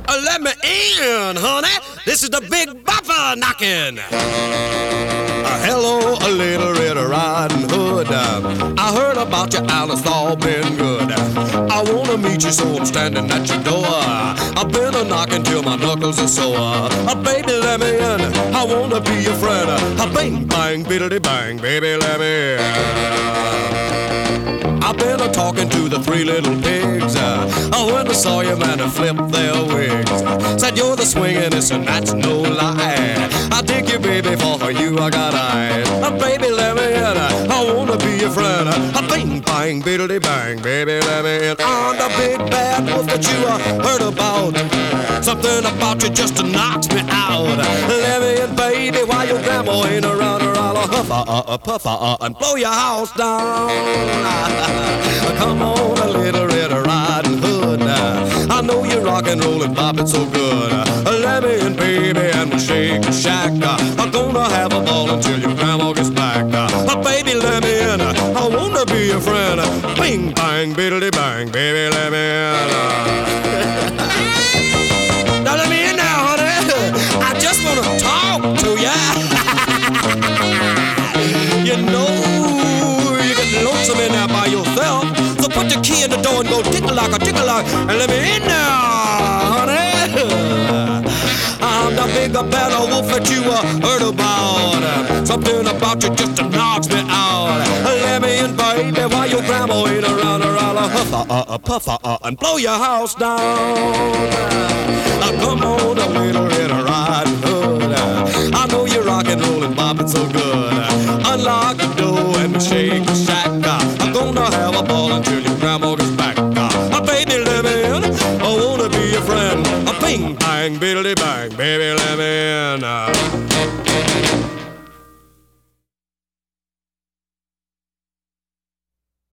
Let me in, honey. This is the Big Bopper knocking. Hello, a little Red Riding Hood. I heard about you, Alice, all been good. I wanna meet you, so I'm standing at your door. I've been a knocking till my knuckles are sore. Baby, let me in. I wanna be your friend. Bang, bang, biddly bang, baby, let me in. I've been talking to the three little pigs. When I saw you, man, I flipped their wigs. Said you're the swingin'est, and that's no lie. I dig you, baby, for you I got eyes. Baby, let me in. I wanna be your friend. Bang, bang, biddly bang, baby, let me in. I'm the big bad wolf that you heard about. Something about you just knocks me out. Let me in, baby, while your grandma ain't around her. I'll puff and blow your house down. Come on, a little Red Riding Hood. I know you rock and roll and bop it so good. Let me in, baby, and we'll shake and shack. I'm gonna have a ball until your grandma gets back. Baby, let me in. I wanna be your friend. Bing, bang, biddly bang, baby, let me in. Now let me in now, honey. I just wanna talk to ya. You know you get lonesome in there by yourself. So put your key in the door and go tickle-lock, and let me in now, honey. I'm the big bad wolf that you heard about. Something about you just knocks me out. Let me in, baby, while your grandma ain't around her. I'll puff and blow your house down. Come on, a little Red Riding Hood. I know you rock and roll and bop it so good. Unlock the door and shake the shack. I'm gonna have a ball until your grandma gets back. Baby, let me in. I wanna be your friend. Bing, bang, biddly bang, baby, let me in.